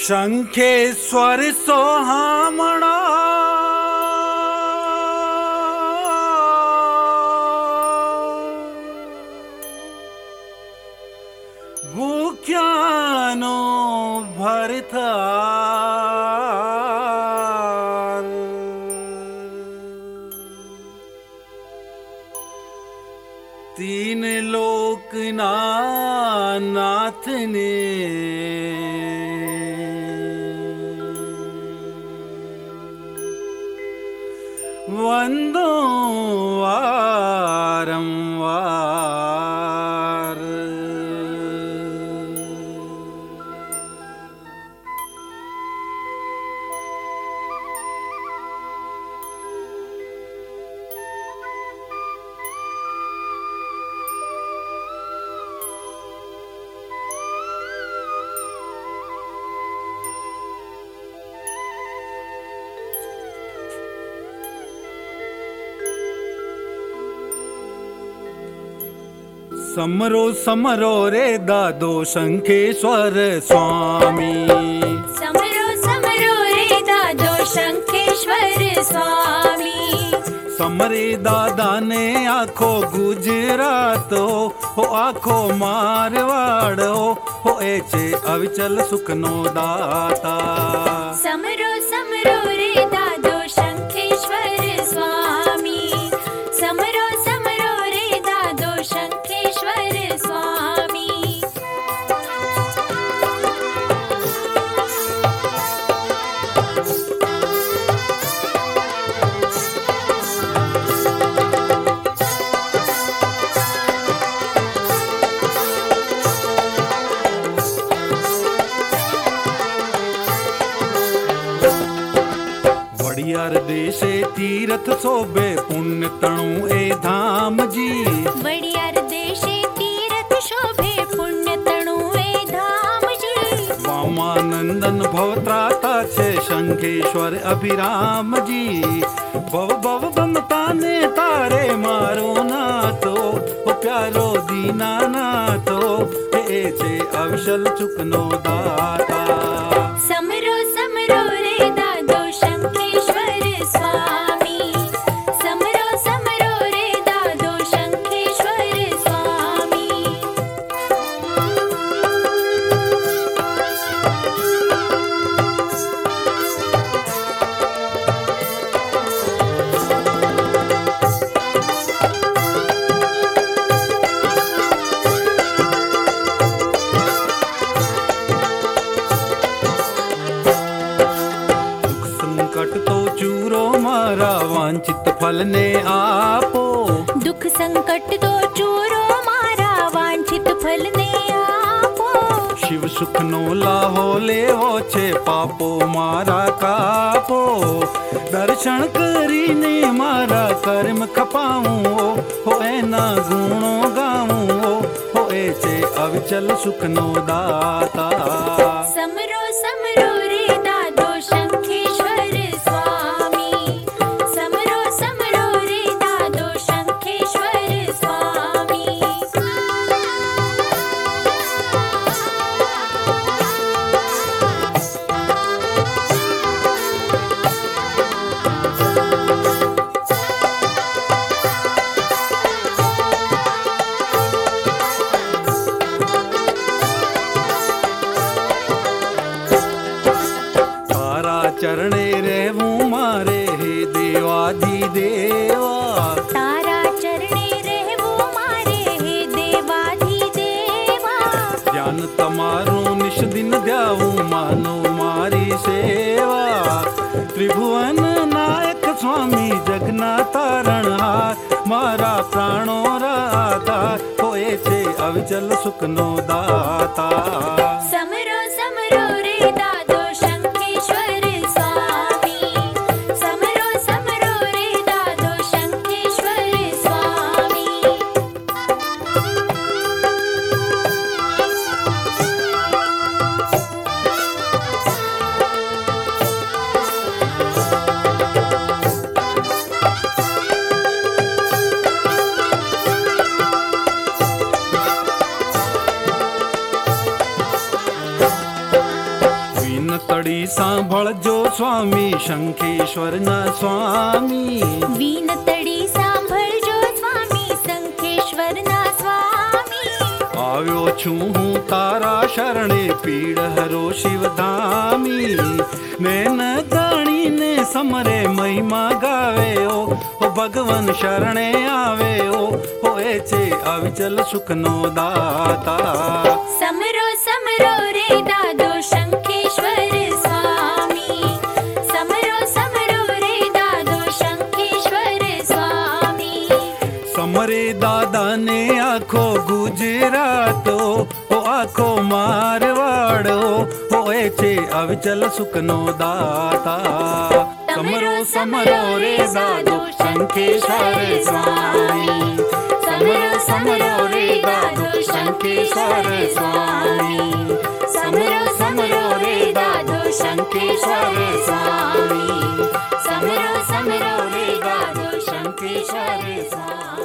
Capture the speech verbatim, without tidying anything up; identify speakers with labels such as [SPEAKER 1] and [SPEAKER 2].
[SPEAKER 1] शंखेश्वर सोहामणो भूख्यानो भरथाल तीन लोक ना नाथ ने वंदो वारंवार। समरो समरो रे दादो शंखेश्वर स्वामी।
[SPEAKER 2] समरो समरो रे दादो शंखेश्वर स्वामी।
[SPEAKER 1] समरे दादा ने आखो गुजरात हो आखो मारवाड़ हो एचे अविचल सुखनो दाता।
[SPEAKER 2] समरो समरो रे दादो शंखेश्वर स्वामी। समरो समरो रे दादो शंखेश्वर स्वामी।
[SPEAKER 1] वड़ियार देशे तीरथ सोबे पुण्य तणु ए धाम जी।
[SPEAKER 2] वड़ियार देशे तीरथ शोभे पुण्य तणु ए धाम जी।
[SPEAKER 1] वामानंदन भवत्राता छे शंखेश्वर अभिराम जी। भव भव बमता ने तारे मारो नातो ओ प्यारो दीना नातो ए छे अवशल चुकनो दाता।
[SPEAKER 2] समरो समरो रे दादो शंखेश्वर स्वामी। समरो समरो रे दादो शंखेश्वर स्वामी।
[SPEAKER 1] संकट तो चूरो मारा वांछित फल ने आपो।
[SPEAKER 2] दुख संकट तो चूरो मारा वांछित फल ने आपो।
[SPEAKER 1] शिव सुख नो लाहो लेवो छे पापो मारा कापो। दर्शन करीने मारा कर्म खपाऊं हो एना गुणो गाऊं हो ए छे अविचल सुख नो दाता।
[SPEAKER 2] समरो समरो रे दादो शंखेश्वर स्वामी। समरो समरो रे दादो शंखेश्वर स्वामी। तारा चरणे रहूं मारे हे देवाधि देवा। तारा चरणे रहवो मारे हे देवाधि देवा।
[SPEAKER 1] ज्ञान तमारू निश दिन द्याऊं मानो मारी सेवा। त्रिभुवन नायक स्वामी जगना तारणहार मारा प्राणो राधार होए छे अविचल सुखनो दाता।
[SPEAKER 2] समरो समरो रे दादो शंखेश्वर स्वामी। समरो समरो रे दादो शंखेश्वर स्वामी।
[SPEAKER 1] વીનતડી સાંભળજો સ્વામી શંખેશ્વરના સ્વામી.
[SPEAKER 2] વીનતડી સાંભળજો સ્વામી શંખેશ્વરના સ્વામી.
[SPEAKER 1] આવ્યો છું હું તારા શરણે પીડ હરો શિવધામી. નૈન દાણીને સમરે મહિમા ગાવે ઓ ભગવાન શરણે આવે ઓ હોય છે અવિચલ સુખનો દાતા.
[SPEAKER 2] સમરો સમરો રે દાદો શંખેશ્વર સ્વામી. સમરો સમરો રે દાદો શંખેશ્વર સ્વામી.
[SPEAKER 1] સમરે દાદાને આખો ગુજરાતો ઓ આખો મારવાડો હોય છે અવિચલ સુખનો દાતા. સમરો સમરો રે દાદો શંખેશ્વર સ્વામી. સમરો સમરો રે દાદો શંખેશ્વર સ્વામી. સમરો સમરો રે દાદો શંખેશ્વર સ્વામી. સમરો સમરો રે દાદો શંખેશ્વર સ્વામી.